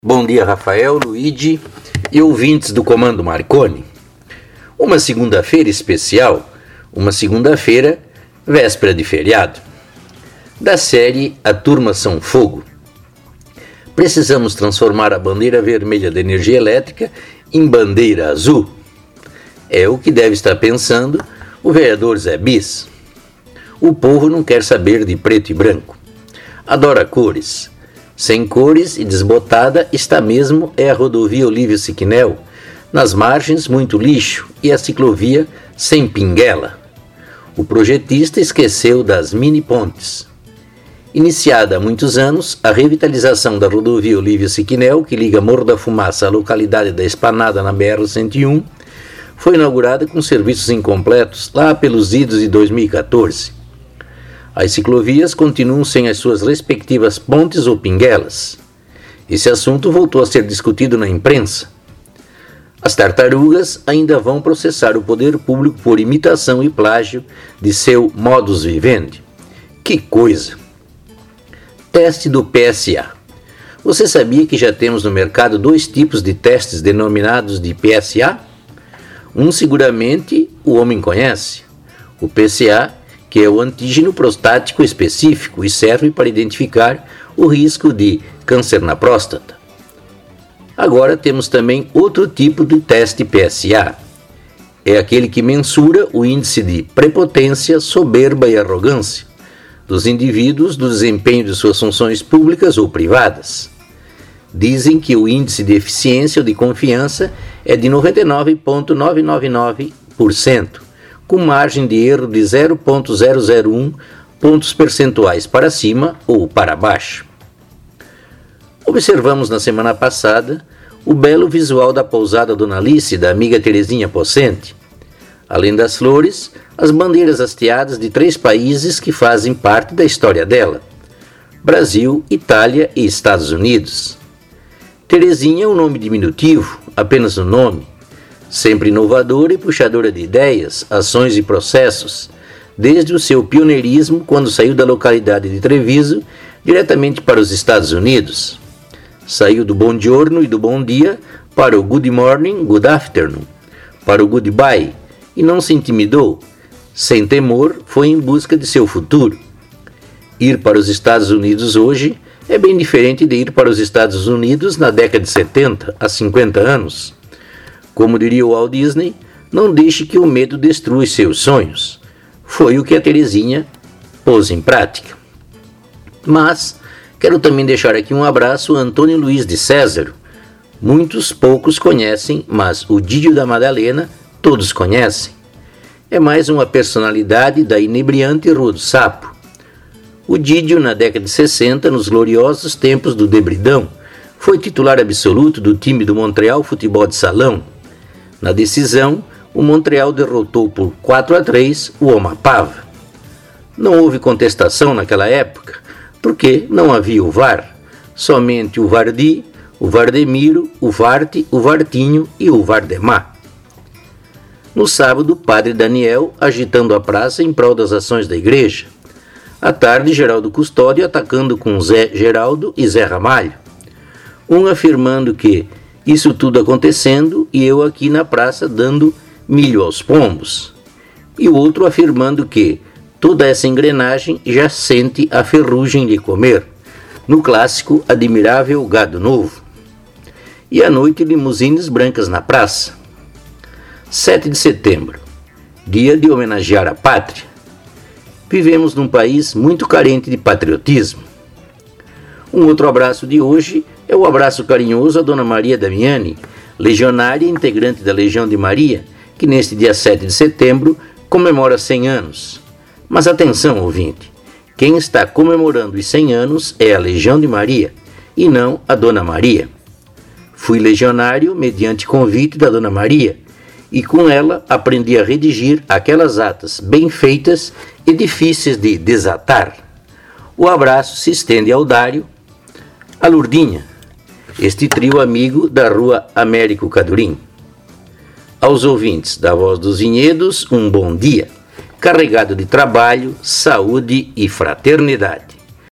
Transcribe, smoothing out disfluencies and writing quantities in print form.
Bom dia, Rafael, Luigi e ouvintes do Comando Marconi. Uma segunda-feira especial, uma segunda-feira, véspera de feriado. Da série A Turma São Fogo. Precisamos transformar a bandeira vermelha da energia elétrica em bandeira azul. É o que deve estar pensando o vereador Zé Bis. O povo não quer saber de preto e branco. Adora cores. Sem cores e desbotada está mesmo a rodovia Olívio Siquinel, nas margens muito lixo e a ciclovia sem pinguela. O projetista esqueceu das mini-pontes. Iniciada há muitos anos, a revitalização da rodovia Olívio Siquinel, que liga Morro da Fumaça à localidade da Esplanada na BR-101, foi inaugurada com serviços incompletos lá pelos idos de 2014. As ciclovias continuam sem as suas respectivas pontes ou pinguelas. Esse assunto voltou a ser discutido na imprensa. As tartarugas ainda vão processar o poder público por imitação e plágio de seu modus vivendi. Que coisa! Teste do PSA. Você sabia que já temos no mercado dois tipos de testes denominados de PSA? Um seguramente o homem conhece, o PSA, que é o antígeno prostático específico e serve para identificar o risco de câncer na próstata. Agora temos também outro tipo de teste PSA. É aquele que mensura o índice de prepotência, soberba e arrogância dos indivíduos do desempenho de suas funções públicas ou privadas. Dizem que o índice de eficiência ou de confiança é de 99,999%. com margem de erro de 0,001 pontos percentuais para cima ou para baixo. Observamos na semana passada o belo visual da pousada Dona Alice da amiga Terezinha Possente. Além das flores, as bandeiras hasteadas de 3 países que fazem parte da história dela: Brasil, Itália e Estados Unidos. Terezinha é um nome diminutivo, apenas um nome, sempre inovadora e puxadora de ideias, ações e processos, desde o seu pioneirismo quando saiu da localidade de Treviso diretamente para os Estados Unidos. Saiu do bom giorno e do bom dia para o good morning, good afternoon, para o goodbye, e não se intimidou. Sem temor, foi em busca de seu futuro. Ir para os Estados Unidos hoje é bem diferente de ir para os Estados Unidos na década de 70, há 50 anos. Como diria o Walt Disney, não deixe que o medo destrua os seus sonhos. Foi o que a Terezinha pôs em prática. Mas quero também deixar aqui um abraço a Antônio Luiz de Césaro. Poucos conhecem, mas o Didio da Madalena todos conhecem. É mais uma personalidade da inebriante Rua do Sapo. O Didio, na década de 60, nos gloriosos tempos do Debridão, foi titular absoluto do time do Montreal Futebol de Salão. Na decisão, o Montreal derrotou por 4-3 o Omapava. Não houve contestação naquela época, porque não havia o VAR, somente o Vardi, o Vardemiro, o Varte, o Vartinho e o Vardemar. No sábado, o padre Daniel agitando a praça em prol das ações da igreja. À tarde, Geraldo Custódio atacando com Zé Geraldo e Zé Ramalho. Um afirmando que isso tudo acontecendo e eu aqui na praça dando milho aos pombos. E o outro afirmando que toda essa engrenagem já sente a ferrugem de comer, no clássico admirável gado novo. E à noite, limusines brancas na praça. 7 de setembro, dia de homenagear a pátria. Vivemos num país muito carente de patriotismo. Um outro abraço de hoje é o abraço carinhoso a Dona Maria Damiani, legionária e integrante da Legião de Maria, que neste dia 7 de setembro comemora 100 anos. Mas atenção, ouvinte, quem está comemorando os 100 anos é a Legião de Maria, e não a Dona Maria. Fui legionário mediante convite da Dona Maria, e com ela aprendi a redigir aquelas atas bem feitas e difíceis de desatar. O abraço se estende ao Dário, a Lurdinha, este trio amigo da Rua Américo Cadurim. Aos ouvintes da Voz dos Vinhedos, um bom dia, carregado de trabalho, saúde e fraternidade.